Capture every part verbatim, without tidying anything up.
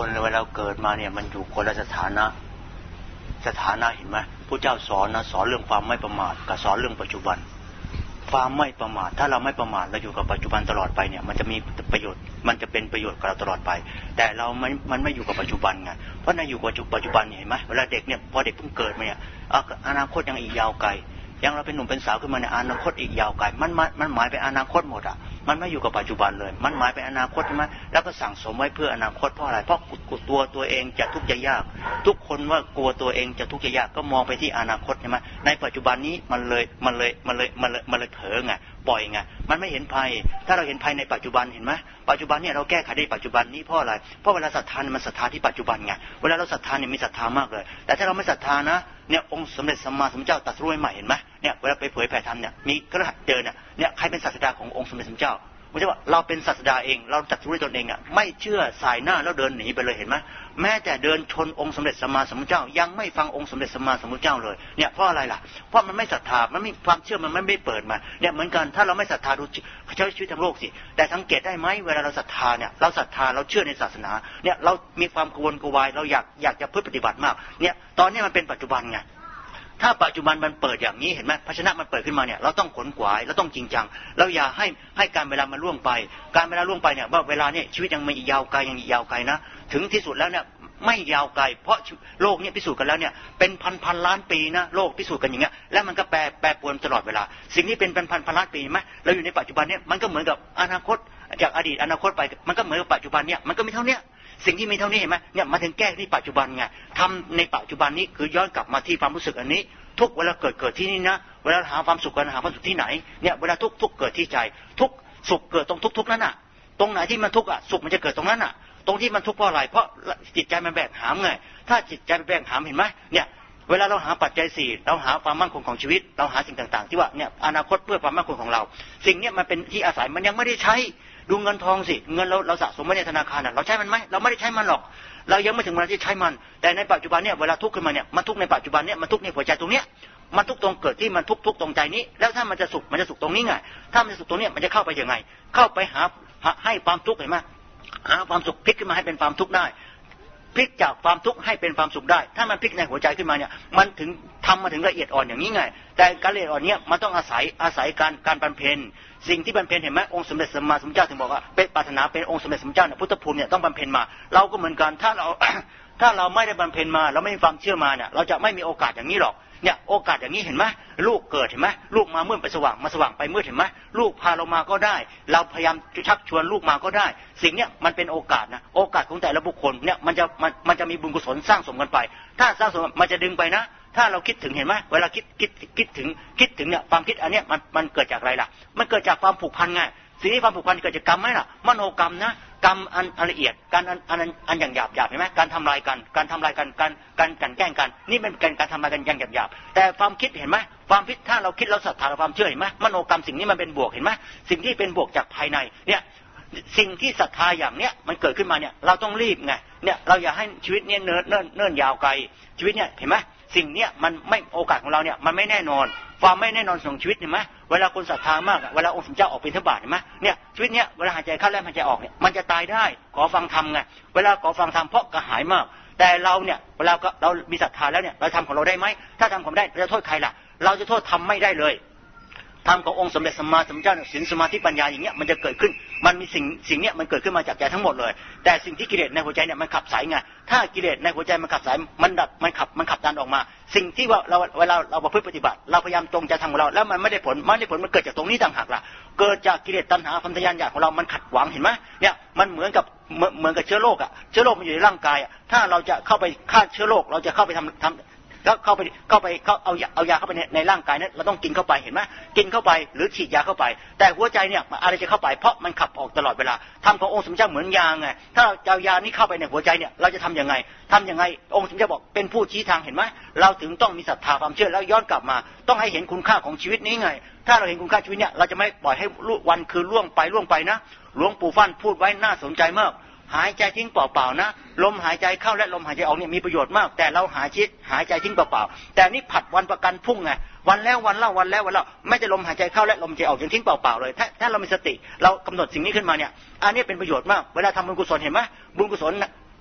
คนเวลาเกิดมาเนี่ยมันอยู่คนละสถานะสถานะเห็นไหมพระเจ้าสอนนะสอนเรื่องความไม่ประมาทกับสอนเรื่องปัจจุบันความไม่ประมาทถ้าเราไม่ประมาทเราอยู่กับปัจจุบันตลอดไปเนี่ยมันจะมีประโยชน์มันจะเป็นประโยชน์กับเราตลอดไปแต่เรามันมันไม่อยู่กับปัจจุบันไงเพราะในอยู่กับปัจจุบันเห็นไหมเวลาเด็กเนี่ยพอเด็กเพิ่งเกิดมาเนี่ยอนาคตยังอีกยาวไกลยังเราเป็นหนุ่มเป็นสาวขึ้นมาในอนาคตอีกยาวไกลมันมันหมายไปอนาคตหมดอ่ะมันไม่อยู่กับปัจจุบันเลยมันหมายไปอนาคตใช่ไหมแล้วก็สั่งสมไว้เพื่ออนาคตเพราะอะไรเพราะตัวตัวเองจะทุกข์จะยากทุกคนว่ากลัวตัวเองจะทุกข์จะยากก็มองไปที่อนาคตใช่ไหมในปัจจุบันนี้มันเลยมันเลยมันเลยมันเลยมันเลยเผลอไงปล่อยไงมันไม่เห็นภัยถ้าเราเห็นภัยในปัจจุบันเห็นไหมปัจจุบันเนี่ยเราแก้ไขได้ปัจจุบันนี้เพราะอะไรเพราะเวลาศรัทธามันศรัทธาที่ปัจจุบันไงเวลาเราศรัทธาเนี่ยมีศรัทธามากเลยแต่ถ้าเราไม่ศรัทธานะเนี่ยองค์สมเด็จสัมมาสัมพุทธเจ้าตรัสรู้ใหม่เห็นไหมเนี่ยเวลาไปเผยแผ่ธรรมเนี่ยมีกระหัตเจอเนี่ยเนี่ยใครเป็นศาสดาขององค์สมเด็จสัมมาสัมพุทธเจ้าไม่ใช่ว่าเราเป็นศาสดาเองเราตรัสรู้ด้วยตนเองอ่ะไม่เชื่อสายหน้าแล้วเดินหนีไปเลยเห็นไหมแม้แต่เดินชนองค์สมเด็จสัมมาสัมพุทธเจ้ายังไม่ฟังองค์สมเด็จสัมมาสัมพุทธเจ้าเลยเนี่ยเพราะอะไรล่ะเพราะมันไม่ศรัทธามันไม่ความเชื่อมันไม่เปิดมาเนี่ยเหมือนกันถ้าเราไม่ศรัทธาดูใช้ชีวิตทางโลกสิแต่สังเกตได้ไหมเวลาเราศรัทธาเนี่ยเราศรัทธาเราเชื่อในศาสนาเนี่ยเรามีความกวนกวายเราอยากอยากจะพึ่งปฏิบัติมากเนี่ยตอนนี้มันเป็นปัจจุบันไงถ้าปัจจุบันมันเปิดอย่างนี้เห็นไหมภาชนะมันเปิดขึ้นมาเนี่ยเราต้องขนขวายเราต้องจริงจังเราอย่าให้ให้การเวลามันล่วงไปการเวลาล่วงไปเนี่ยว่าเวลาเนี่ยชีวิตยังไม่ยาวไกลยังยาวไกลนะถึงที่สุดแล้วเนี่ยไม่ยาวไกลเพราะโลกเนี่ยพิสูจน์กันแล้วเนี่ยเป็นพันพันล้านปีนะโลกพิสูจน์กันอย่างเงี้ยแล้วมันก็แปรแปรปรวนตลอดเวลาสิ่งนี้เป็นพันพันพันล้านปีไหมเราอยู่ในปัจจุบันเนี่ยมันก็เหมือนกับอนาคตจากอดีตอนาคตไปมันก็เหมือนกับปัจจุบันเนี่ยมันก็มีเท่านี้สิ่งที่มีเท่านี้เห็นไหมเนี่ยมาถึงแก้ที่ปัจจุบันไงทำในปัจจุบันนี้คือย้อนกลับมาที่ความรู้สึกอันนี้ทุกเวลาเกิดเกิดที่นี่นะเวลาหาความสุขกันหาความสุขที่ไหนเนี่ยเวลาทุกทุกเกิดที่ใจทุกสุขเกิดตรงทุกทุกนั้นน่ะตรงไหนที่มันทุกข์อ่ะสุขมันจะเกิดตรงนั้นน่ะตรงที่มันทุกข์เพราะอะไรเพราะจิตใจมันแบกหามไงถ้าจิตใจมันแบกหามเห็นไหมเนี่ยเวลาเราหาปัจจัยสี่เราหาความมั่นคงของชีวิตเราหาสิ่งต่างๆที่ว่าเนี่ยอนาคตเพื่อความมั่นคงของเราสิ่งนี้มันเป็นที่อาศัยมันยังไม่ได้ใช้ดูเงินทองสิเงินเราเราสะสมไว้ในธนาคารน่ะเราใช้มันไหมเราไม่ได้ใช้มันหรอกเรายังไม่ถึงเวลาที่ใช้มันแต่ในปัจจุบันเนี่ยเวลาทุกข์ขึ้นมาเนี่ยมันทุกข์ในปัจจุบันเนี่ยมันทุกข์ในหัวใจตรงเนี้ยมันทุกตรงเกิดที่มันทุกทุกตรงใจนี้แล้วถ้ามันจะสุขมันจะสุขตรงนี้ไงถ้ามันจะสุขตรงนี้มันจะเข้าไปยังไงเข้าไปหาให้ความทุกข์เห็นไหมหาความสุขพลิกขึ้นมาให้เป็นความทุกข์ได้พลิกจากความทุกข์ให้เป็นความสุขได้ถ้ามันพลิกในหัวใจขึ้นมาเนี่ยมันถึงทำมาถึงละเอียดอ่อนอย่างนี้ไงแต่การละเอียดอ่อนเนี้ยมันต้องอาศัยอาศัยการการบำเพ็ญสิ่งที่บำเพ็ญเห็นไหมองค์สมเด็จสัมมาสัมพุทธเจ้าถึงบอกว่าเป็นปรารถนาเป็นองค์สมเด็จสัมมาสัมพุทธเจ้าเนี่ยพุทธภูมิเนี่ยต้องบำเพ็ญมาเราก็เหมือนกันถ้าเรา ถ้าเราไม่ได้บำเพ็ญมาเราไม่มีความเชื่อมาเนี่ยเราจะไม่มีโอกาสอย่างนี้หรอกเนี่ยโอกาสอย่างนี้เห็นไหมลูกเกิดเห็นไหมลูกมามืดไปสว่างมาสว่างไปมืดเห็นไหมลูกพาเรามาก็ได้เราพยายามชักชวนลูกมาก็ได้สิ่งเนี้ยมันเป็นโอกาสนะโอกาสของแต่ละบุคคลเนี่ยมันจะมันมันจะมีบุญกุศลสร้างสมกันไปถ้าสร้างสมมันจะดึงไปนะถ้าเราคิดถึงเห็นไหมเวลาคิดคิดคิดถึงคิดถึงเนี่ยความคิดอันเนี้ยมันมันเกิดจากอะไรล่ะมันเกิดจากความผูกพันไงสิ่งที่ความผูกพันเกิดจากกรรมไหมล่ะมโนกรรมนะกรรมอันละเอียดการอันอันอันอย่างหยาบหยาบเห็นไหมการทำลายกันการทำลายกันการการกันแกล้งกันนี่เป็นการการทำลายกันอย่างหยาบหยาบแต่ความคิดเห็นไหมความคิดถ้าเราคิดเราศรัทธาเราความเชื่อเห็นไหมมโนกรรมสิ่งนี้มันเป็นบวกเห็นไหมสิ่งที่เป็นบวกจากภายในเนี่ยสิ่งที่ศรัทธาอย่างเนี้ยมันเกิดขึ้นมาเนี่ยเราต้องรีบไงเนี่ยเราอย่าให้ชีวิตเนี้ยเนิ่นเนิ่นเนิ่นยาวไกลชีวิตเนี่ยเห็นไหมสิ่งเนี้ยมันไม่โอกาสของเราเนี่ยมันไม่แน่นอนความไม่แน่นอนของชีวิตเห็นไหมเวลาคนศรัทธามากเวลาองค์สมเจ้าออกบิณฑบาตเห็นไหมเนี่ยชีวิตเนี้ยเวลาหายใจเข้าและหายใจออกเนี่ยมันจะตายได้ขอฟังธรรมไงเวลาขอฟังธรรมเพราะกระหายมากแต่เราเนี่ยเวลาเรามีศรัทธาแล้วเนี่ยเราทำของเราได้ไหมถ้าทำของได้เราจะโทษใครล่ะเราจะโทษทำไม่ได้เลยธรรมขององค์สมเด็จสัมมาสัมพุทธเจ้าศีลสมาธิปัญญาอย่างเงี้ยมันจะเกิดขึ้นมันมีสิ่งสิ่งเนี้ยมันเกิดขึ้นมาจากใจทั้งหมดเลยแต่สิ่งที่กิเลสในหัวใจเนี่ยมันขับสายไงถ้ากิเลสในหัวใจมันขับสายมันดับมันขับมันขับดันออกมาสิ่งที่ว่าเราเวลาเราประพฤติปฏิบัติเราพยายามตรงใจทางของเราแล้วมันไม่ได้ผลมันไม่ได้ผลมันเกิดจากตรงนี้ต่างหากล่ะเกิดจากกิเลสตัณหาความทะยานอยากของเรามันขัดขวางเห็นไหมเนี่ยมันเหมือนกับเหมือนกับเชื้อโรคอ่ะเชื้อโรคมันอยู่ในร่างกายอ่ะถ้าเราจะเข้าไปฆ่าเชื้อโรคเราจะเข้าไปทำทำแล้วเข้าไปเข้าไปเข้าเอาเอายาเข้าไปในในร่างกายนั้นเราต้องกินเข้าไปเห็นไหมกินเข้าไปหรือฉีดยาเข้าไปแต่หัวใจเนี่ยอะไรจะเข้าไปเพราะมันขับออกตลอดเวลาทำขององค์สมเด็จเหมือนยาไงถ้าเราเอายานี้เข้าไปในหัวใจเนี่ยเราจะทำยังไงทำยังไงองค์สมเด็จบอกเป็นผู้ชี้ทางเห็นไหมเราถึงต้องมีศรัทธาความเชื่อแล้วย้อนกลับมาต้องให้เห็นคุณค่าของชีวิตนี้ไงถ้าเราเห็นคุณค่าชีวิตเนี่ยเราจะไม่ปล่อยให้วันคืนล่วงไปล่วงไปนะหลวงปู่ฟั่นพูดไว้น่าสนใจมากหายใจทิ้งเปล่าๆนะลมหายใจเข้าและลมหายใจออกเนี่ยมีประโยชน์มากแต่เราหาชิดหายใจทิ้งเปล่าๆแต่นี่ผัดวันประกันพรุ่งไงวันแล้ววันเล่าวันแล้ววันเล่าไม่จะลมหายใจเข้าและลมหายใจออกยังทิ้งเปล่าๆเลยถ้าถ้าเรามีสติเรากำหนดสิ่งนี้ขึ้นมาเนี่ยอันนี้เป็นประโยชน์มากเวลาทำบุญกุศลเห็นไหมบุญกุศล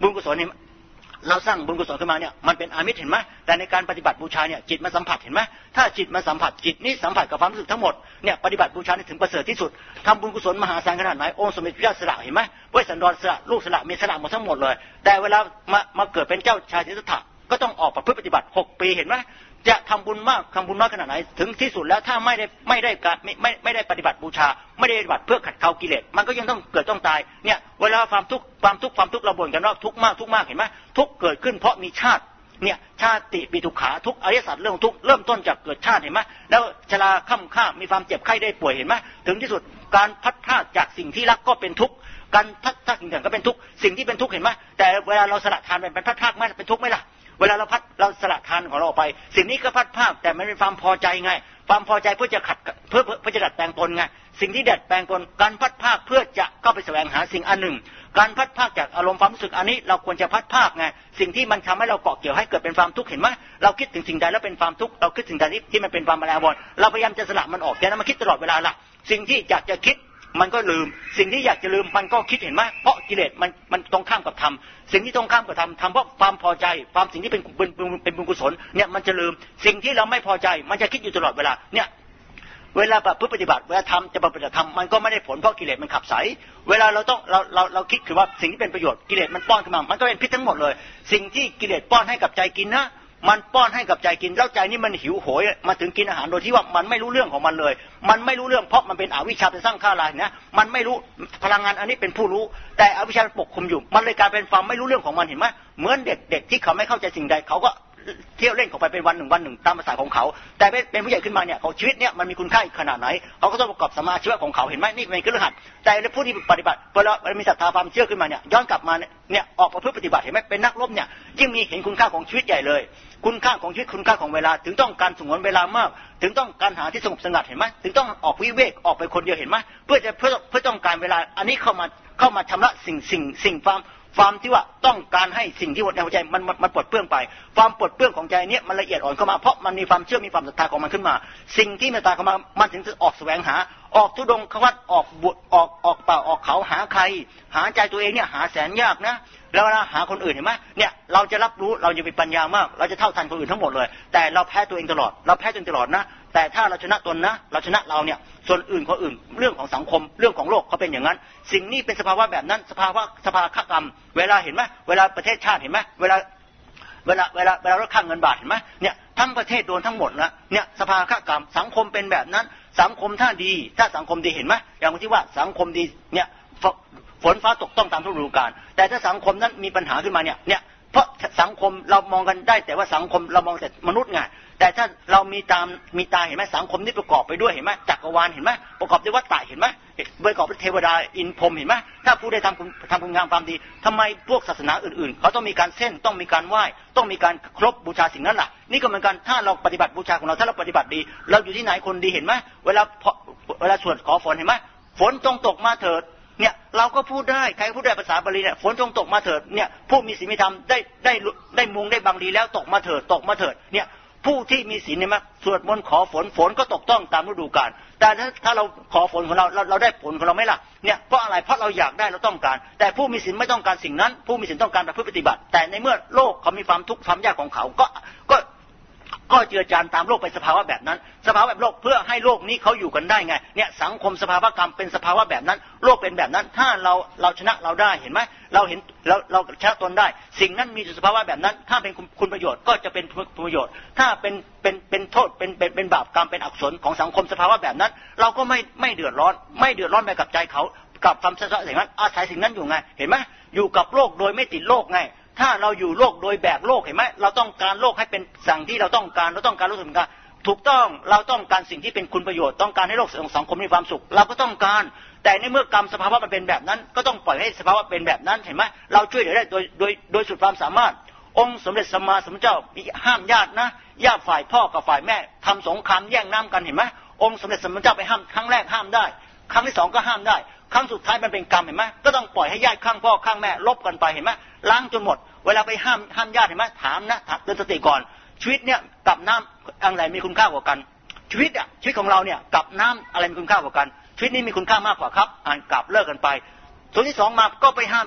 บุญกุศลนี่เราสร้างบุญกุศลขึ้นมาเนี่ยมันเป็นอามิตรเห็นไหมแต่ในการปฏิบัติบูชาเนี่ยจิตมาสัมผัสเห็นไหมถ้าจิตมาสัมผัสจิตนี้สัมผัสกับความรู้สึกทั้งหมดเนี่ยปฏิบัติบูชาถึงประเสริฐที่สุดทำบุญกุศลมหาศาลขนาดไหนองค์สมเด็จพระเจ้าสละเห็นไหมเวสสันดรสละลูกสละมีสละหมดทั้งหมดเลยแต่เวลามามาเกิดเป็นเจ้าชายสิทธัตถะก็ต้องออกประพฤติปฏิบัติหกปีเห็นไหมจะทำบุญมากทำบุญน้อยขนาดไหนถึงที่สุดแล้วถ้าไม่ได้ไม่ได้การไม่ไม่ไม่ได้ปฏิบัติบูชาไม่ได้ปฏิบัติเพื่อขัดเกลากิเลสมันก็ยังต้องเกิดต้องตายเนี่ยเวลาความทุกข์ความทุกข์ความทุกข์เราบ่นกันว่าทุกข์มากทุกข์มากเห็นไหมทุกข์เกิดขึ้นเพราะมีชาติเนี่ยชาติปีทุกขาทุกอริยสัจเรื่องทุกเริ่มต้นจากเกิดชาติเห็นไหมแล้วชราค่ำค่ามีความเจ็บไข้ได้ป่วยเห็นไหมถึงที่สุดการพัดพรากจากสิ่งที่รักก็เป็นทุกข์การพัดพรากสิ่งต่างก็เป็นทุกข์สิ่งที่เป็นทุกข์เห็นไหมแต่เวลาเราสละทานเป็นพัดพรากไม่เป็นทุกข์ไหมล่ะเวลาเราพัดเราสละทานของเราออกไปสิ่งนี้ก็พัดพรากแต่มันเป็นความพอใจไงความพอใจเพื่อจะขัดเพื่อเพื่อจะดัดแปลงตนไงสิ่งที่ดัดแปลงตนการพัดพรากเพื่อจะเข้าไปแสวงหาสิ่งอันหนึ่งการพัดพรากจากอารมณ์ความรู้สึกอันนี้เราควรจะพัดพรากไงสิ่งที่มันทำให้เราเกาะเกี่ยวให้เกิดเป็นความทุกข์เห็นไหมเราคิดถึงสิ่งใดแล้วเป็นความทุกข์เราคิดถึงใดที่มันเป็นความอะไรวอนเราพยายามจะสละมันออกแต่นั้นมาคิดตลอดเวลาล่ะสิ่งที่อยากจะคิดมันก็ลืมสิ่งที่อยากจะลืมมันก็คิดเห็นไหมเพราะกิเลสมันมันตรงข้ามกับธรรมสิ่งที่ตรงข้ามกับธรรมทำเพราะความพอใจความสิ่งที่เป็นเป็นเป็นบุญกุศลเนี่ยมันจะลืมสิ่งที่เราไม่พอใจมันจะคิดอยู่ตลอดเวลาเนี่ยเวลาปฏิบัติเวลาทำจะปฏิบัติธรรมมันก็ไม่ได้ผลเพราะกิเลสมันขับไสเวลาเราต้องเราเราเราคิดคือว่าสิ่งที่เป็นประโยชน์กิเลสมันป้อนขึ้นมามันก็เป็นพิษทั้งหมดเลยสิ่งที่กิเลสป้อนให้กับใจกินนะมันป้อนให้กับใจกินแล้วใจนี่มันหิวโหยมาถึงกินอาหารโดยที่ว่ามันไม่รู้เรื่องของมันเลยมันไม่รู้เรื่องเพราะมันเป็นอวิชชาเป็นสร้างข้ารานะมันไม่รู้พลังงานอันนี้เป็นผู้รู้แต่อวิชชาปกคลุมอยู่มันเลยกลายเป็นความไม่รู้เรื่องของมันเห็นไหมเหมือนเด็กเด็กที่เขาไม่เข้าใจสิ่งใดเขาก็เที่ยวเล่นของไปเป็นวันหนึ่งวันหนึ่งตามภาษาของเขาแต่เป็นผู้ใหญ่ขึ้นมาเนี่ยเขาชีวิตเนี่ยมันมีคุณค่าขนาดไหนเขาก็ต้องประกอบสมาชีวะของเขาเห็นไหมนี่เป็นเครือข่ายแต่ผู้ที่ปฏิบัติเวลามีศรัทธาความเชื่อขึ้นมาเนี่ยย้อนกลับมาเนี่ยออกประพฤติปฏิบัติเห็นไหมเป็นนักรบเนี่ยยิ่งมีเห็นคุณค่าของชีวิตใหญ่เลยคุณค่าของชีวิตคุณค่าของเวลาถึงต้องการสงวนเวลามากถึงต้องการหาที่สงบสงัดเห็นไหมถึงต้องออกวิเวกออกไปคนเดียวเห็นไหมเพื่อจะเพื่อเพื่อต้องการเวลาอันนี้เข้ามาเข้ามาชำระสิ่งสิ่งสิ่งความความที่ว่าต้องการให้สิ่งที่ในหัวใจมันมันปลดเปลื้องไปความปลดเปลื้องของใจเนี้ยมันละเอียดอ่อนเข้ามาเพราะมันมีความเชื่อมีความศรัทธาของมันขึ้นมาสิ่งที่เมตตาเข้ามามันถึงจะออกแสวงหาออกทุดงควัตออกบวชออกออกป่าออกเขาหาใครหาใจตัวเองเนี่ยหาแสนยากนะแล้วเวลาหาคนอื่นเห็นไหมเนี่ยเราจะรับรู้เราจะมีปัญญามากเราจะเท่าทันคนอื่นทั้งหมดเลยแต่เราแพ้ตัวเองตลอดเราแพ้ตัวเองตลอดนะแต่ถ้าเราชนะตนนะเราชนะเราเนี่ยส่วนอื่นคนอื่นเรื่องของสังคมเรื่องของโลกเขาเป็นอย่างนั้นสิ่งนี้เป็นสภาวะแบบนั้นสภาวะสภาวะฆกรรมเวลาเห็นไหมเวลาประเทศชาติเห็นไหมเวลาเวลาเวลาเวลาลดค่าเงินบาทเห็นไหมเนี่ยทั้งประเทศโดนทั้งหมดนะเนี่ยสภาวะฆกรรมสังคมเป็นแบบนั้นสังคมถ้าดีถ้าสังคมดีเห็นไหมอย่างที่ว่าสังคมดีเนี่ยฝนฟ้าตกต้องตามฤดูกาลแต่ถ้าสังคมนั้นมีปัญหาขึ้นมาเนี่ยเนี่ยเพราะสังคมเรามองกันได้แต่ว่าสังคมเรามองแต่มนุษย์ไงแต่ถ้าเรามีตามมีตาเห็นไหมสังคมนี้ประกอบไปด้วยเห็นไหมจักรวาลเห็นไหมประกอบด้วยวัฏฏะเห็นไหมประกอบด้วยเทวดาอินพรหมเห็นไหมถ้าผู้ได้ทำคุณทำคุณงามความดีทำไมพวกศาสนาอื่นๆเขาต้องมีการเส้นต้องมีการไหว้ต้องมีการครบบูชาสิ่งนั้นล่ะนี่ก็เหมือนกันถ้าเราปฏิบัติบูชาของเราถ้าเราปฏิบัติดีเราอยู่ที่ไหนคนดีเห็นไหมเวลาเวลาสวดขอฝนเห็นไหมฝนจงตกมาเถิดเนี่ยเราก็พูดได้ใครพูดได้ภาษาบาลีเนี่ยฝนจงตกมาเถิดเนี่ยผู้มีศีลมีธรรมได้ได้ได้มุงได้บังดีแล้วตกมาเถิดตกมาเถิดเนี่ยผู้ที่มีศีลเนี่ยมั้ยสวดมนต์ขอฝนฝนก็ตกต้องตามฤดูกาลแต่ถ้าถ้าเราขอฝนของเราเราเราได้ผลของเราไหมล่ะเนี่ยเพราะอะไรเพราะเราอยากได้เราต้องการแต่ผู้มีศีลไม่ต้องการสิ่งนั้นผู้มีศีลต้องการประพฤติปฏิบัติแต่ในเมื่อโลกเขามีความทุกข์ความยากของเขาก็ก็ก็เจือจานตามโลกไปสภาวะแบบนั้นสภาวะแบบโลกเพื่อให้โลกนี้เขาอยู่กันได้ไงเนี่ยสังคมสภาวะกรรมเป็นสภาวะแบบนั้นโลกเป็นแบบนั้นถ้าเราเราชนะเราได้เห็นไหมเราเห็นเราเราชนะตนได้สิ่งนั้นมีสภาวะแบบนั้นถ้าเป็นคุณประโยชน์ก็จะเป็นประโยชน์ถ้าเป็นเป็นเป็นโทษเป็นเป็นเป็นบาปกรรมเป็นอกุศลของสังคมสภาวะแบบนั้นเราก็ไม่ไม่เดือดร้อนไม่เดือดร้อนไปกับใจเขากับความสะสมสิ่งนั้นอาศัยสิ่งนั้นอยู่ไงเห็นไหมอยู่กับโลกโดยไม่ติดโลกไงถ้าเราอยู่โลกโดยแบกโลกเห็นไหมเราต้องการโลกให้เป็นสิ่งที่เราต้องการเราต้องการรู้สึกการถูกต้องเราต้องการสิ่งที่เป็นคุณประโยชน์ต้องการให้โลกสังคมมีความสุขเราก็ต้องการแต่ในเมื่อกรรมสภาวะมันเป็นแบบนั้นก็ต้องปล่อยให้สภาวะเป็นแบบนั้นเห็นไหมเราช่วยเหลือได้โดยโดยโดยสุดความสามารถองค์สมเด็จสัมมาสัมพุทธเจ้าห้ามญาตินะญาติฝ่ายพ่อกับฝ่ายแม่ทำสงครามแย่งน้ำกันเห็นไหมองค์สมเด็จสัมมาสัมพุทธเจ้าไปห้ามครั้งแรกห้ามได้ครั้งที่สองก็ห้ามได้ครั้งสุดท้ายมันเป็นกรรมเห็นไหมก็ต้องปล่อยให้ญาติข้างพ่อข้างแม่ลบกันไปเห็นไหมล้างจนหมดเวลาไปห้ามห้ามญาติเห็นไหมถามนะเตือนสติก่อนชีวิตเนี่ยกับน้ำอะไรมีคุณค่ากว่ากันชีวิตอ่ะชีวิตของเราเนี่ยกับน้ำอะไรมีคุณค่ากว่ากันชีวิตนี้มีคุณค่ามากกว่าครับอ่านกลับเลิกกันไปส่วนที่สองมาก็ไปห้ามอีก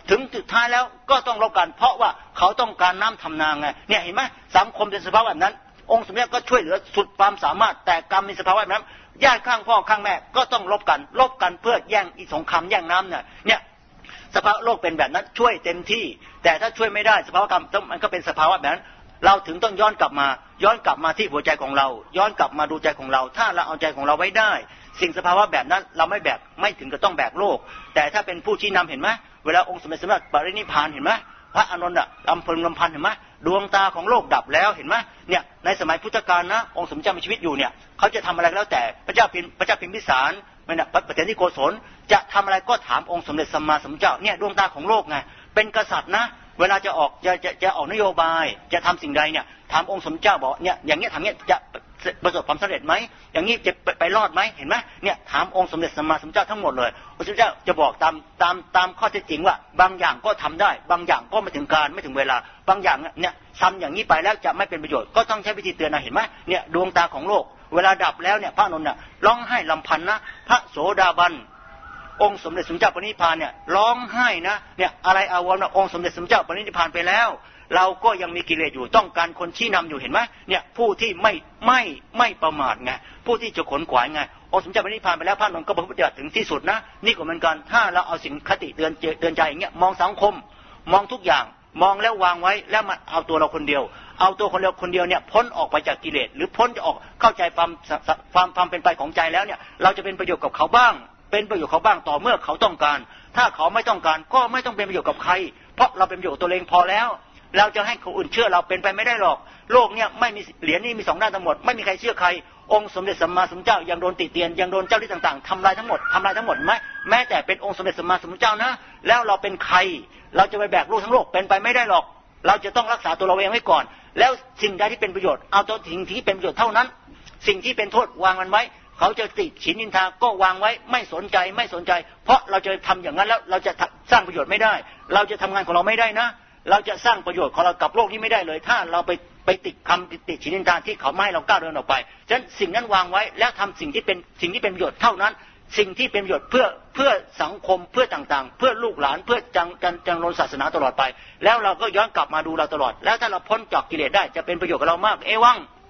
ถึงสุดท้ายแล้วก็ต้องลบกันเพราะว่าเขาต้องการน้ำทำนาไงเนี่ยเห็นไหมสังคมเป็นสภาพแบบนั้นองค์สมเด็จก็ช่วยเหลือสุดความสามารถแต่กรรมมีสภาวะแบบนั้นญาติข้างพ่อข้างแม่ก็ต้องลบกันลบกันเพื่อแย่งอีสงครามแย่งน้ำเนี่ยเนี่ยสภาวะโลกเป็นแบบนั้นช่วยเต็มที่แต่ถ้าช่วยไม่ได้สภาวะกรรมมันก็เป็นสภาวะแบบนั้นเราถึงต้องย้อนกลับมาย้อนกลับมาที่หัวใจของเราย้อนกลับมาดูใจของเราถ้าเราเอาใจของเราไว้ได้สิ่งสภาวะแบบนั้นเราไม่แบกไม่ถึงกับต้องแบกโลกแต่ถ้าเป็นผู้ชี้นำเห็นไหมเวลาองค์สมเด็จสมเด็จปรินิพพานเห็นไหมพระอานนท์อะลำพึงลำพันเห็นไหมดวงตาของโลกดับแล้วเห็นไหมเนี่ยในสมัยพุทธกาลนะองค์สมเด็จมีชีวิตอยู่เนี่ยเขาจะทำอะไรก็แล้วแต่พระเจ้าพิมพระเจ้าพิมพิสารไม่นะพระประเทศที่โกศลจะทำอะไรก็ถามองค์สมเด็จสัมมาสัมพุทธเจ้าเนี่ยดวงตาของโลกไงเป็นกษัตริย์นะเวลาจะออกจะจะจะออกนโยบายจะทำสิ่งใดเนี่ยถามองค์สมเด็จเจ้าบอกเนี่ยอย่างเงี้ยทำเงี้ยจะประสบความสำเร็จไหมอย่างนี้จะไปไปรอดไหมเห็นไหมเนี่ยถามองค์สมเด็จสัมมาสัมพุทธเจ้าทั้งหมดเลยพระพุทธเจ้าจะบอกตามตามตามข้อเท็จจริงว่าบางอย่างก็ทำได้บางอย่างก็ไม่ถึงการไม่ถึงเวลาบางอย่างเนี่ยทำอย่างนี้ไปแล้วจะไม่เป็นประโยชน์ก็ต้องใช้วิธีเตือนนะเห็นไหมเนี่ยดวงตาของโลกเวลาดับแล้วเนี่ยพระอานนท์เนี่ยร้องไห้ลำพันนะพระโสดาบันองค์สมเด็จสมเด็จเจ้าปรินิพพานเนี่ยร้องไห้นะเนี่ยอะไรอาวรณ์นะองค์สมเด็จสมเด็จเจ้าปรินิพพานไปแล้วเราก็ยังมีกิเลสอยู่ต้องการคนชี้นำอยู่เห็นไหมเนี่ยผู้ที่ไม่ไม่ไม่ประมาทไงผู้ที่จะขนขวายไงองค์สมเด็จพระนิพพานไปแล้วพระนนท์ก็ประพฤติปฏิบัติถึงที่สุดนะนี่ก็เหมือนกันถ้าเราเอาสิ่งคติเตือนเตือนใจอย่างเงี้ยมองสังคมมองทุกอย่างมองแล้ววางไว้แล้วมาเอาตัวเราคนเดียวเอาตัวคนเดียวคนเดียวเนี่ยพ้นออกไปจากกิเลสหรือพ้นจะออกเข้าใจความความความเป็นไปของใจแล้วเนี่ยเราจะเป็นประโยชน์กับเขาบ้างเป็นประโยชน์เขาบ้างต่อเมื่อเขาต้องการถ้าเขาไม่ต้องการก็ไม่ต้องเป็นประโยชน์กับใครเพราะเราเป็นประโยชน์ตัวเองพอแล้วเราจะให้คนอื่นเชื่อเราเป็นไปไม่ได้หรอกโลกเนี่ยไม่มีเหรียญนี่มีสองด้านทั้งหมดไม่มีใครเชื่อใครองค์สมเด็จสัมมาสัมพุทธเจ้ายังโดนติเตียนยังโดนเจ้าที่ต่างๆทำลายทั้งหมดทำลายทั้งหมดไหมแม้แต่เป็นองค์สมเด็จสัมมาสัมพุทธเจ้านะแล้วเราเป็นใครเราจะไปแบกโลกทั้งโลกเป็นไปไม่ได้หรอกเราจะต้องรักษาตัวเราเองไว้ก่อนแล้วสิ่งใดที่เป็นประโยชน์เอาตัวสิ่งที่เป็นประโยชน์เท่านั้นสิ่งที่เป็นโทษวางมันไว้เขาจะติฉินนินทาก็วางไว้ไม่สนใจไม่สนใจเพราะเราจะทำอย่างนั้นแล้วเราจะสร้างประโยชน์ไม่ได้เราจะทำงานของเราไม่ได้นะเราจะสร้างประโยชน์ของเรากับโลกนี้ไม่ได้เลยถ้าเราไปไปติดคำติดฉินนินทาที่เขาไม่ให้เราก้าวเดินออกไปฉะนั้นสิ่งนั้นวางไว้แล้วทำสิ่งที่เป็นสิ่งที่เป็นประโยชน์เท่านั้นสิ่งที่เป็นประโยชน์เพื่อเพื่อสังคมเพื่อต่างๆเพื่อลูกหลานเพื่อจังจังจังรนศาสนาตลอดไปแล้วเราก็ย้อนกลับมาดูเราตลอดแล้วถ้าเราพ้นจากกิเลสได้จะเป็นประโยชน์กับเรามากเอวัง